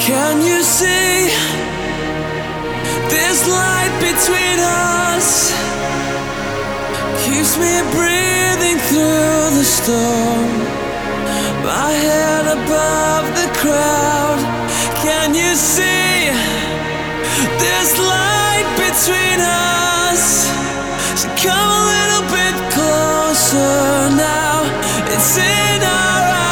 Can you see this light between us? Keeps me breathing through the storm. My head above the crowd. Can you see this light between us? So come a little bit closer now. It's in our eyes.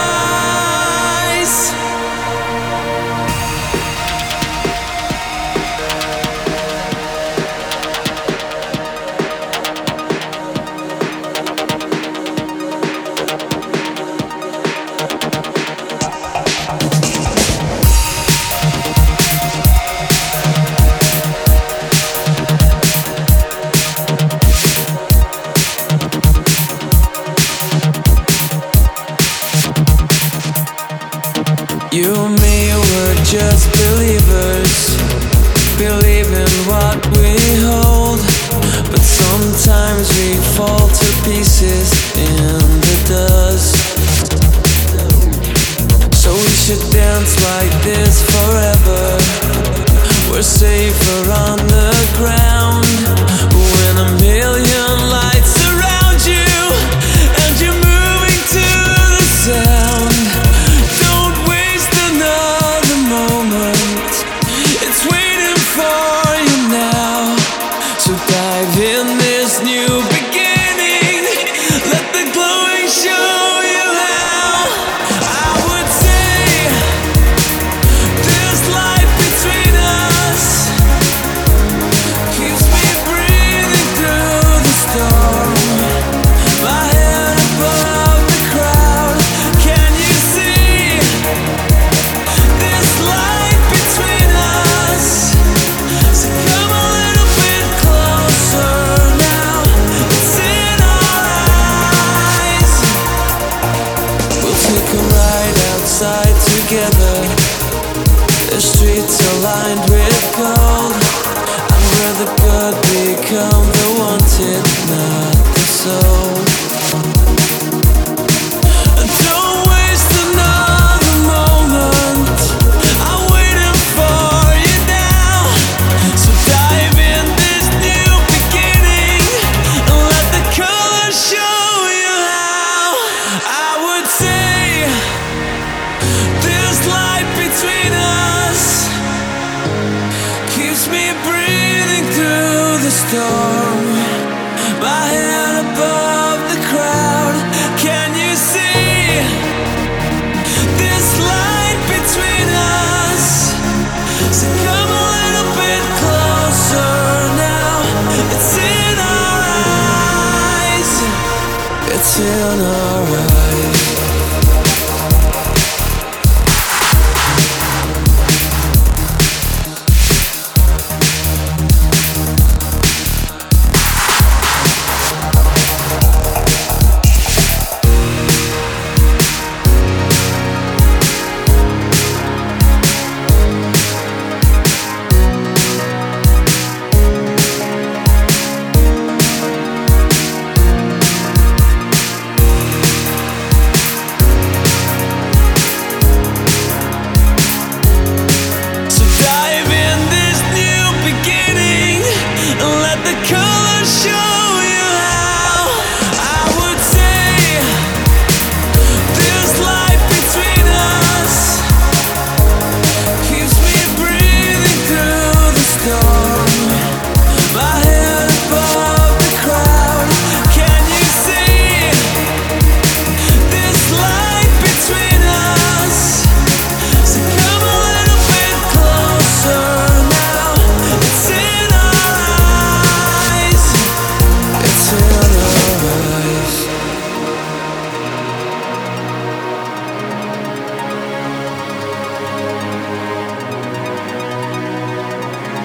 You and me were just believers, believing what we hold. But sometimes we fall to pieces in the dust. So we should dance like this forever. We're safer on the ground when a million lights surround you and you're moving to the sound. Dive in this new beginning. Let the glowing show you how. I would say this light between us keeps me breathing through the storm. My head above the crowd. Can you see this light between us? So come on. Together, the streets are lined with gold, and where the good become the wanted, not the soul. And don't waste another moment. I'm waiting for you now. So dive in this new beginning and let the colors show you how. I would say this light between us keeps me breathing through the storm. My head above the crowd. Can you see this light between us? So come a little bit closer now. It's in our eyes. It's in our eyes.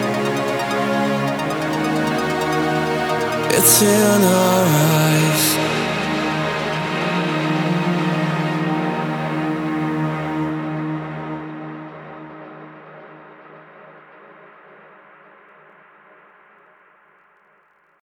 It's in our eyes.